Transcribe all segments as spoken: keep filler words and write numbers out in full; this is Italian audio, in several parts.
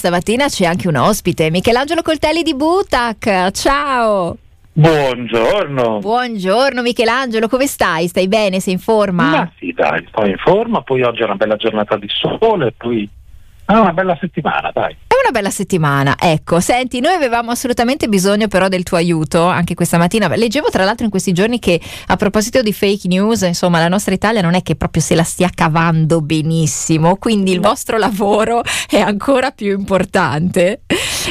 Stamattina c'è anche un ospite, Michelangelo Coltelli di Butac. Ciao. Buongiorno. Buongiorno Michelangelo, come stai? Stai bene? Sei in forma? Ma sì, dai, sto in forma, poi oggi è una bella giornata di sole, poi è una bella settimana, dai. È una bella settimana, ecco. Senti, noi avevamo assolutamente bisogno però del tuo aiuto anche questa mattina. Leggevo tra l'altro in questi giorni che, a proposito di fake news, insomma, la nostra Italia non è che proprio se la stia cavando benissimo, quindi il No. vostro lavoro è ancora più importante.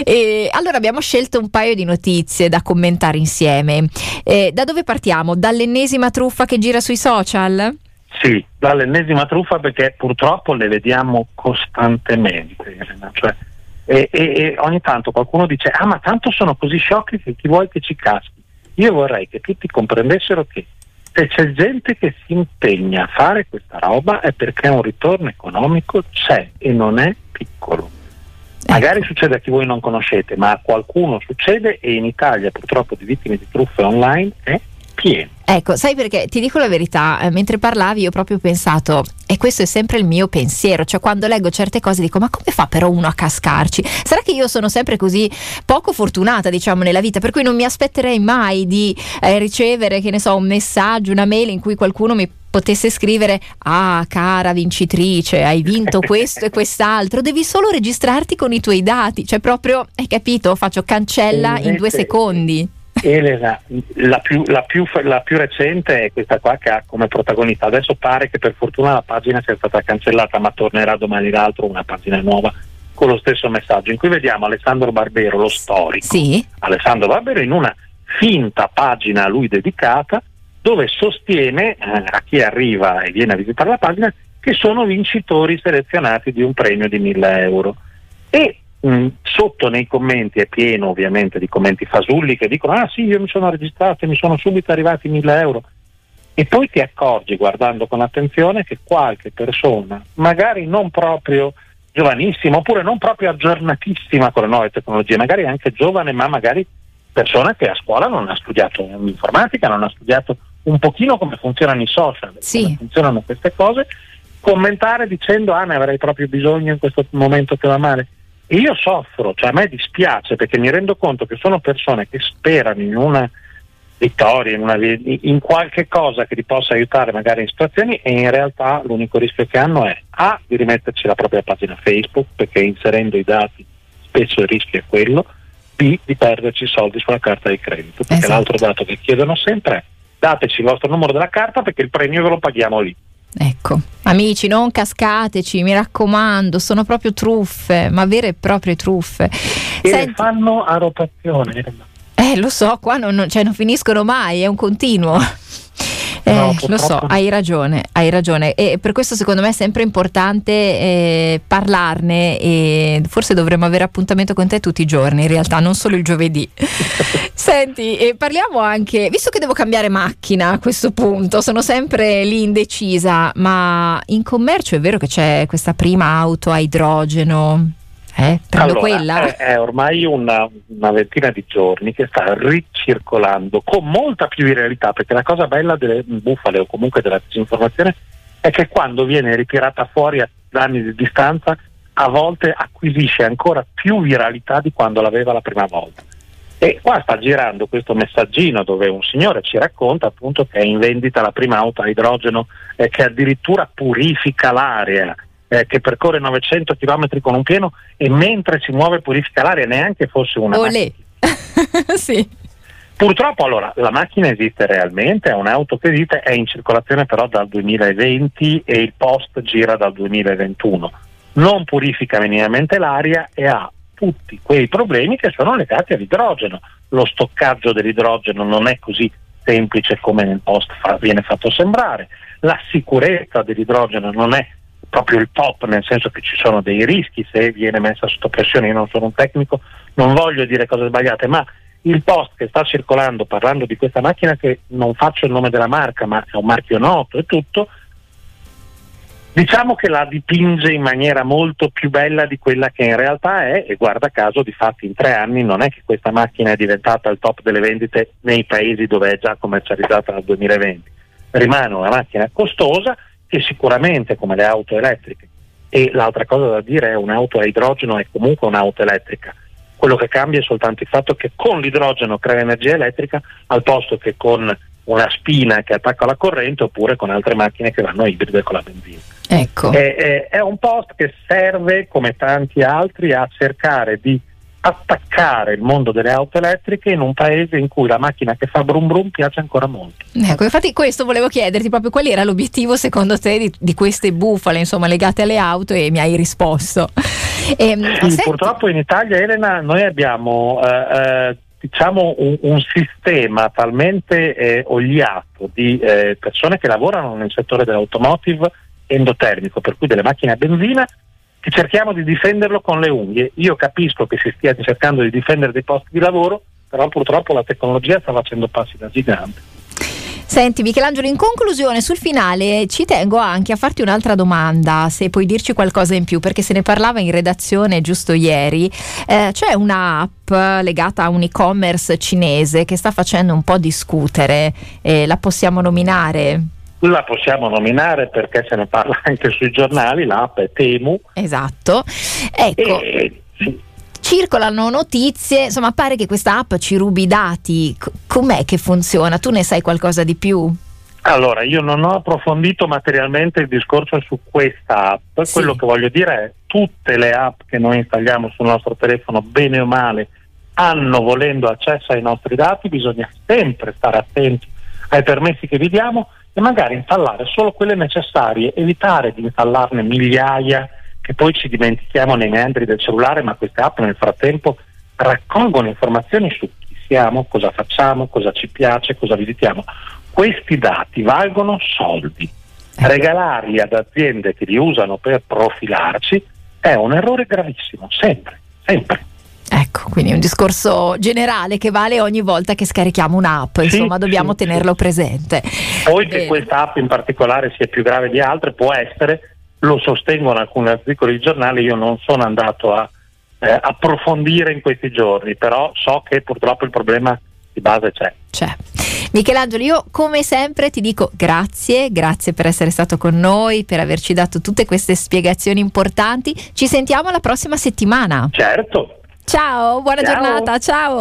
E allora abbiamo scelto un paio di notizie da commentare insieme. Eh, da dove partiamo? Dall'ennesima truffa che gira sui social? Sì, dall'ennesima truffa, perché purtroppo le vediamo costantemente, cioè, e, e, e ogni tanto qualcuno dice ah ma tanto sono così sciocchi che chi vuoi che ci caschi. Io vorrei che tutti comprendessero che se c'è gente che si impegna a fare questa roba è perché un ritorno economico c'è e non è piccolo. Magari Ecco. succede a chi voi non conoscete, ma a qualcuno succede, e in Italia purtroppo di vittime di truffe online è pieno. Ecco, sai perché? Ti dico la verità, eh, mentre parlavi io proprio ho pensato, e questo è sempre il mio pensiero, cioè quando leggo certe cose dico ma come fa però uno a cascarci? Sarà che io sono sempre così poco fortunata, diciamo, nella vita, per cui non mi aspetterei mai di eh, ricevere, che ne so, un messaggio, una mail in cui qualcuno mi potesse scrivere ah cara vincitrice, hai vinto questo e quest'altro, devi solo registrarti con i tuoi dati, cioè proprio, hai capito? Faccio cancella in due secondi. Elena, la più, la, più, la più recente è questa qua che ha come protagonista. Adesso pare che per fortuna la pagina sia stata cancellata, ma tornerà domani l'altro una pagina nuova con lo stesso messaggio, in cui vediamo Alessandro Barbero, lo storico. Sì. Alessandro Barbero in una finta pagina a lui dedicata, dove sostiene eh, a chi arriva e viene a visitare la pagina che sono vincitori selezionati di un premio di mille euro. E Mm, sotto nei commenti è pieno ovviamente di commenti fasulli che dicono ah sì, io mi sono registrato e mi sono subito arrivati mille euro, e poi ti accorgi guardando con attenzione che qualche persona magari non proprio giovanissima oppure non proprio aggiornatissima con le nuove tecnologie, magari anche giovane, ma magari persona che a scuola non ha studiato informatica, non ha studiato un pochino come funzionano i social, sì. come funzionano queste cose, commentare dicendo ah ne avrei proprio bisogno in questo momento che va male. E io soffro, cioè a me dispiace, perché mi rendo conto che sono persone che sperano in una vittoria, in, una, in qualche cosa che li possa aiutare magari in situazioni, e in realtà l'unico rischio che hanno è A, di rimetterci la propria pagina Facebook, perché inserendo i dati spesso il rischio è quello, B, di perderci soldi sulla carta di credito, perché esatto. L'altro dato che chiedono sempre è dateci il vostro numero della carta perché il premio ve lo paghiamo lì. Ecco, amici, non cascateci, mi raccomando, sono proprio truffe, ma vere e proprie truffe. E Senti, le fanno a rotazione. eh, lo so, qua non, non, cioè, non finiscono mai, è un continuo. Eh, No, lo so, purtroppo no. hai ragione, hai ragione, e per questo secondo me è sempre importante eh, parlarne, e forse dovremmo avere appuntamento con te tutti i giorni, in realtà non solo il giovedì. Senti, eh, parliamo anche, visto che devo cambiare macchina a questo punto, sono sempre lì indecisa, ma in commercio è vero che c'è questa prima auto a idrogeno? Eh, prendo allora, quella? È, è ormai una, una ventina di giorni che sta ricircolando con molta più viralità, perché la cosa bella delle bufale o comunque della disinformazione è che quando viene ritirata fuori a anni di distanza a volte acquisisce ancora più viralità di quando l'aveva la prima volta. E qua sta girando questo messaggino dove un signore ci racconta appunto che è in vendita la prima auto a idrogeno eh, che addirittura purifica l'aria, Eh, che percorre novecento chilometri con un pieno, e mentre si muove purifica l'aria, neanche fosse una Olè. macchina. Sì. Purtroppo allora la macchina esiste realmente, è un'auto che esiste, è in circolazione però dal duemilaventi e il post gira dal duemilaventuno. Non purifica minimamente l'aria e ha tutti quei problemi che sono legati all'idrogeno. Lo stoccaggio dell'idrogeno non è così semplice come nel post fa, viene fatto sembrare. La sicurezza dell'idrogeno non è proprio il top, nel senso che ci sono dei rischi se viene messa sotto pressione. Io non sono un tecnico, non voglio dire cose sbagliate, ma il post che sta circolando parlando di questa macchina, che non faccio il nome della marca ma è un marchio noto e tutto, diciamo che la dipinge in maniera molto più bella di quella che in realtà è, e guarda caso difatti in tre anni non è che questa macchina è diventata il top delle vendite nei paesi dove è già commercializzata dal duemilaventi. Rimane una macchina costosa che sicuramente, come le auto elettriche, E l'altra cosa da dire è un'auto a idrogeno è comunque un'auto elettrica. Quello che cambia è soltanto il fatto che con l'idrogeno crea energia elettrica al posto che con una spina che attacca la corrente oppure con altre macchine che vanno a ibride con la benzina. Ecco. È, è, è un post che serve, come tanti altri, a cercare di attaccare il mondo delle auto elettriche in un paese in cui la macchina che fa brum brum piace ancora molto. Ecco, infatti questo volevo chiederti, proprio qual era l'obiettivo secondo te di, di queste bufale, insomma, legate alle auto, e mi hai risposto. E, sì, senti... purtroppo in Italia, Elena, noi abbiamo eh, eh, diciamo un, un sistema talmente eh, oliato di eh, persone che lavorano nel settore dell'automotive endotermico, per cui delle macchine a benzina, che cerchiamo di difenderlo con le unghie. Io capisco che si stia cercando di difendere dei posti di lavoro, però purtroppo la tecnologia sta facendo passi da gigante. Senti Michelangelo, in conclusione, sul finale ci tengo anche a farti un'altra domanda, se puoi dirci qualcosa in più, perché se ne parlava in redazione giusto ieri. Eh, c'è un'app legata a un e-commerce cinese che sta facendo un po' discutere, eh, la possiamo nominare? La possiamo nominare perché se ne parla anche sui giornali, l'app è Temu. Esatto, ecco. E, sì. Circolano notizie, insomma pare che questa app ci rubi i dati. C- com'è che funziona? Tu ne sai qualcosa di più? Allora, io non ho approfondito materialmente il discorso su questa app. Sì. Quello che voglio dire è tutte le app che noi installiamo sul nostro telefono, bene o male, hanno, volendo, accesso ai nostri dati. Bisogna sempre stare attenti ai permessi che vi diamo e magari installare solo quelle necessarie, evitare di installarne migliaia che poi ci dimentichiamo nei meandri del cellulare, ma queste app nel frattempo raccolgono informazioni su chi siamo, cosa facciamo, cosa ci piace, cosa visitiamo. Questi dati valgono soldi. Regalarli ad aziende che li usano per profilarci è un errore gravissimo, sempre, sempre. Ecco, quindi un discorso generale che vale ogni volta che scarichiamo un'app, sì, insomma dobbiamo sì, tenerlo sì. presente. Poi Bene. Che questa app in particolare sia più grave di altre può essere, lo sostengono alcuni articoli di giornale, io non sono andato a eh, approfondire in questi giorni, però so che purtroppo il problema di base c'è. C'è. Michelangelo, io come sempre ti dico grazie, grazie per essere stato con noi, per averci dato tutte queste spiegazioni importanti. Ci sentiamo la prossima settimana. Certo. Ciao, buona ciao. giornata, ciao.